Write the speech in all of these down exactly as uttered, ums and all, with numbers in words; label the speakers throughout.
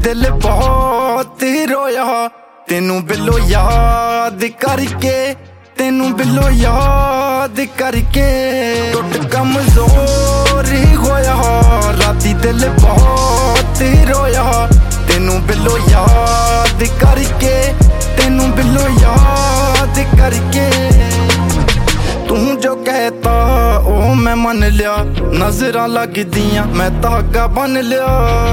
Speaker 1: दिल बहुत रोया तेनू बिलो याद करके, तेनू बिलो याद करके। टुट कमजोर ही होया राती दिल बहुत रोया तेनू बिलो याद करके, तेनू बिलो याद करके। तू जो कहता ओ मैं मन लिया, नजरां लगदियां मैं धागा बन लिया।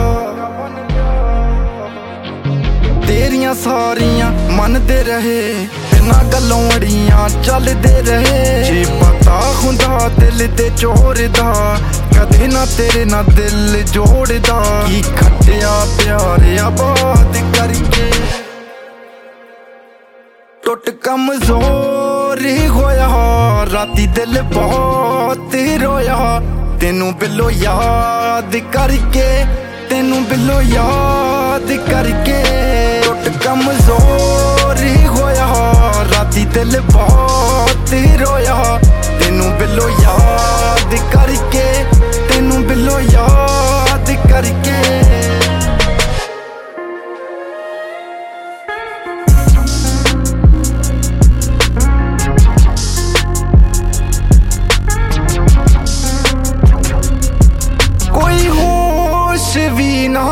Speaker 1: तेरियां सारियां मनदे रहे बिना गल्लों अड़ियां चलदे रहे। जे पता हुंदा दिल दे चोर दा कदे ना तेरे ना दिल जोड़दा। की खट्टिया प्यार आबाद करके टुट कमजोर ही होया राती दिल बहुत रोया तेनू बिलो याद करके, तेनू बिलो याद करके। टुट कमजोर ही होया राती दिल बहुत रोया तेनू बिलो याद करके, तेनू बिलो याद करके। कोई होश भी ना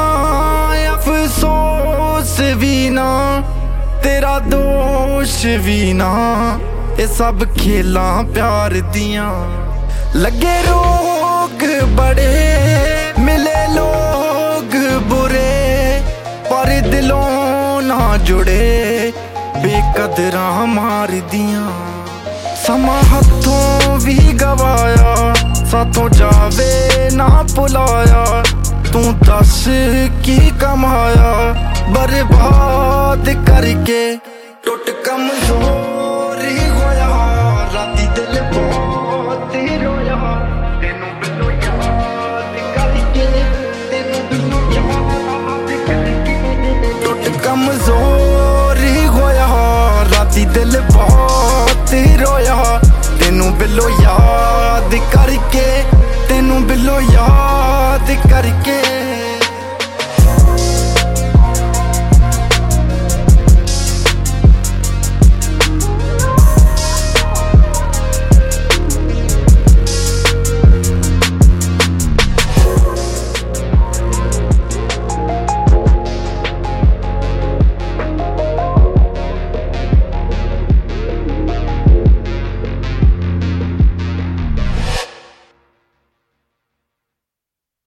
Speaker 1: अफसोस भी ना तेरा दोष भी ना, ये सब खेलां प्यार दियां। लगे रोग बड़े मिले लोग बुरे पर दिलों ना जुड़े बेकदरां मार दियां। समा हथों भी गवाया साथों जावे ना भुलाया। तू दस की कमाया बर्बाद करके। टुट कमजोर ही होया राती दिल बहुत रोया तेनू बिलो याद करके, तेनू बिलो याद करके। टुट कमजोर ही होया राती दिल बहुत रोया तेनू बिलो याद करके, तेनू बिलो याद करके।